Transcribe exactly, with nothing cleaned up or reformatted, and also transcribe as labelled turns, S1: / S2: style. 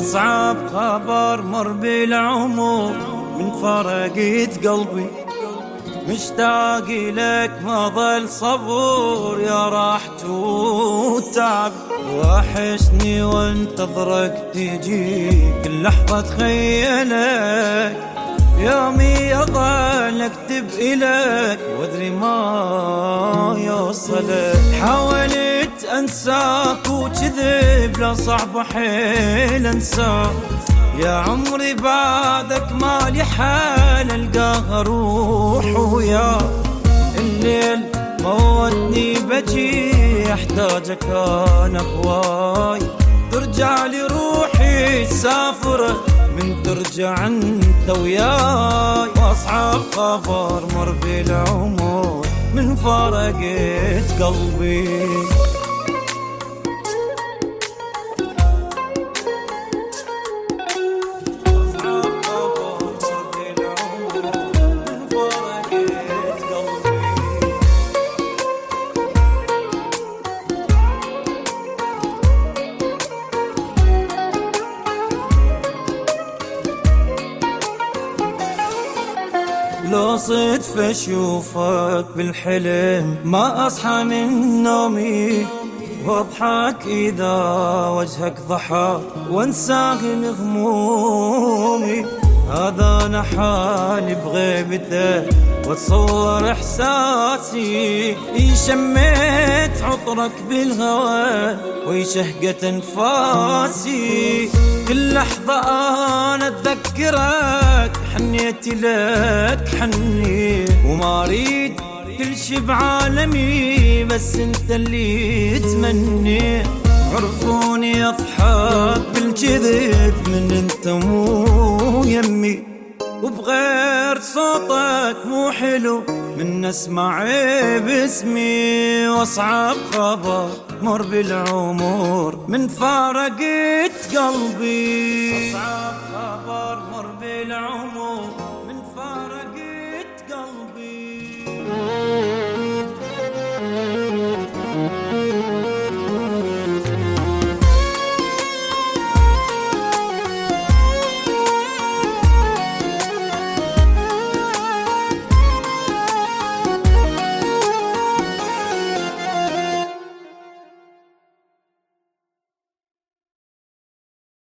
S1: أصعب خبر مر بالعمر من فرقت قلبي، مشتاق لك ما ظل صبور يا راحت وتعب. وحشني وانتظرك تجي كل لحظة تخيلك، يومي أظل أكتب إلك وأدري ما يوصلك. حاولت أنساك وكذب لا صعب حيل أنساك، يا عمري بعدك مالي حال ألقاها روح وياك. الليل موتني بجي أحتاجك أنا هواي، ترجع لي روحي سافرة من ترجع انت وياي. واصعب خبر مر بالعمر من فرقت قلبي. لو صدف اشوفك بالحلم ما اصحى من نومي، واضحك اذا وجهك ضحك وانساه همومي. هذا انا حالي بغيبته واتصور احساسي، شميت عطرك بالهوى وشهقة انفاسي. كل لحظة انا اتذكرك حنيت لك حني، وما اريد كل شي بعالمي بس انت اللي تمني. عرفوني اضحك بالكذب من انت مو يمي، وبغير صوتك مو حلو من اسمع باسمي. واصعب خبر مر بالعمر من فارقت قلبي، اصعب خبر مر بالعمر